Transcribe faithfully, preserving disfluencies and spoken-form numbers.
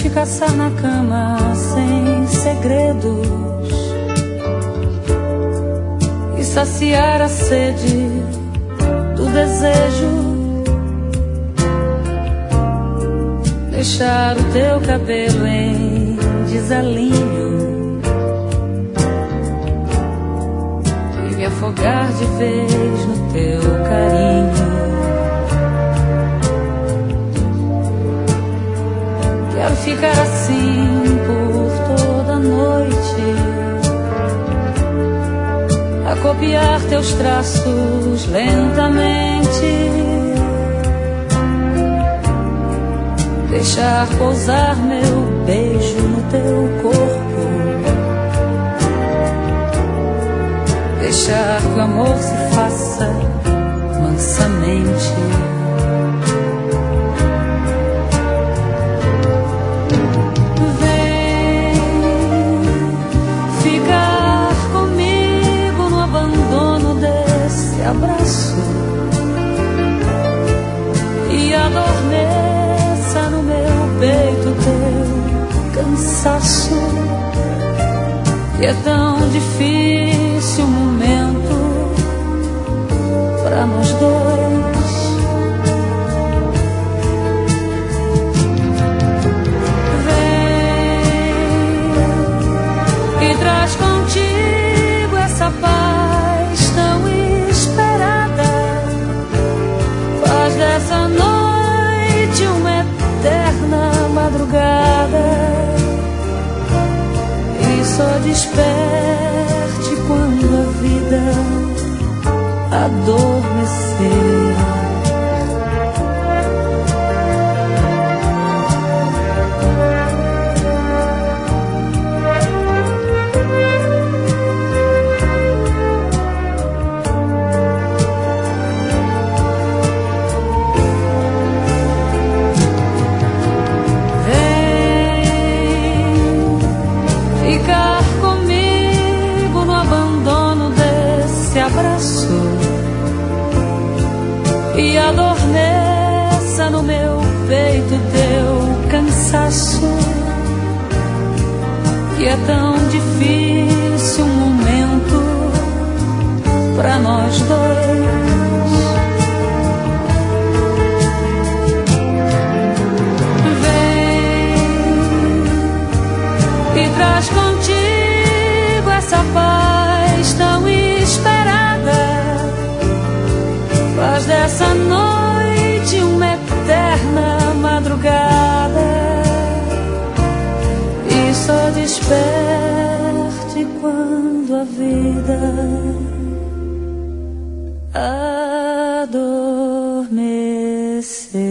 te caçar na cama sem segredos e saciar a sede do desejo. Deixar o teu cabelo em desalinho e me afogar de vez no teu carinho. Quero ficar assim por toda a noite, a copiar teus traços lentamente, deixar pousar meu beijo no teu corpo, deixar que o amor se faça mansamente. Abraço e adormeça no meu peito teu cansaço, que é tão difícil o momento pra nós dois. Vem e traz contigo essa paz tão dessa noite uma eterna madrugada, e só desperte quando a vida adormecer. Abraço e adormeça no meu peito teu cansaço, que é tão difícil um momento pra nós dois. Vem e traz contigo essa paz tão esperada, faz dessa noite uma eterna madrugada, e só desperte quando a vida adormecer.